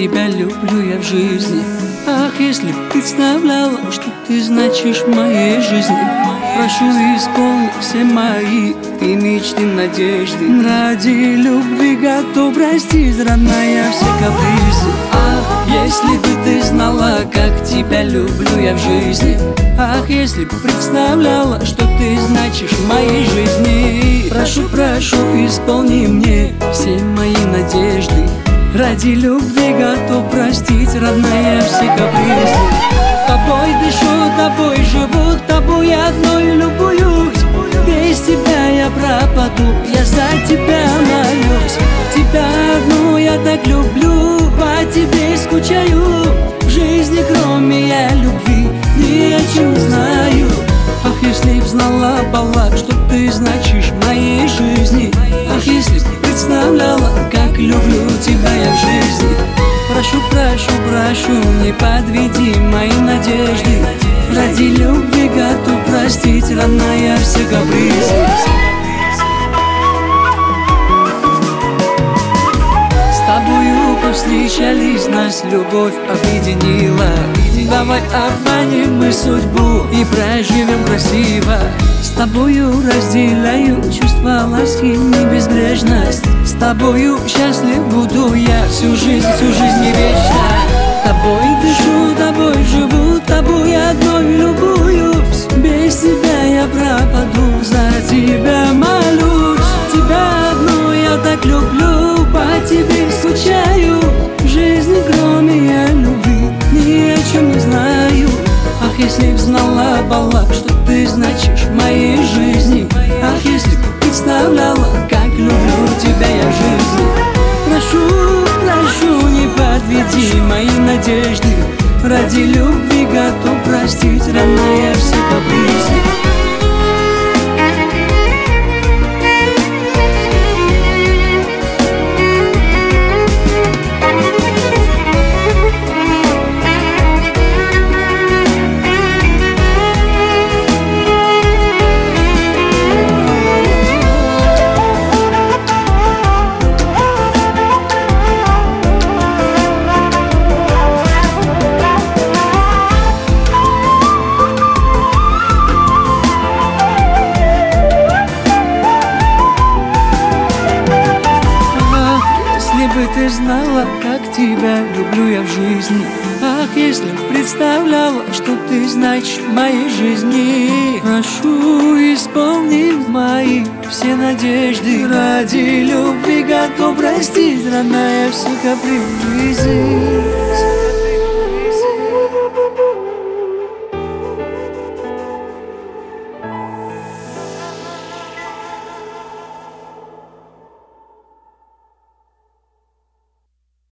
тебя люблю я в жизни. Ах, если б представляла, что ты значишь в моей жизни. Прошу, исполни все мои ты мечты, надежды. Ради любви готов простить, родная, все капризы. Ах, если бы ты знала, как тебя люблю я в жизни. Ах, если бы представляла, что ты значишь в моей жизни. Прошу, прошу, исполни мне все мои надежды. Ради любви готов простить, родная, все капризы. Тобой дышу, тобой живу, тобой одной любуюсь. Без тебя я пропаду, я за тебя молюсь. Тебя одну я так люблю, по тебе скучаю. В жизни кроме я любви ни о чем не знаю. Ах, если б знала, Балак, что ты значишь в моей жизни. Ах, если б представляла, как люблю тебя я в жизни. Прошу, прошу, прошу, не подведи мои надежды. Ради любви готов простить, родная, все капризы. С тобою повстречались, нас любовь объединила. Давай обманем мы судьбу и проживем красиво. С тобою разделяю чувства ласки и безбрежность. С тобою счастлив буду я всю жизнь не вечно. Тобой дышу, тобой живу, тобой одной любуюсь. Без тебя я пропаду, за тебя молюсь. Тебя одну я так люблю, по тебе скучаю. В жизни кроме я любви ни о чем не знаю. Ах, если б знала, Балак, что ты значишь в моей жизни. Ах, если б представляла, как люблю тебя я в жизни. Прошу, прошу, не подведи мои надежды. Ради любви готов простить, родная, все капризы. Ты знала, как тебя люблю я в жизни. Ах, если б представляла, что ты значишь в моей жизни. Прошу, исполни мои все надежды. Ради любви готов простить, родная, все капризы.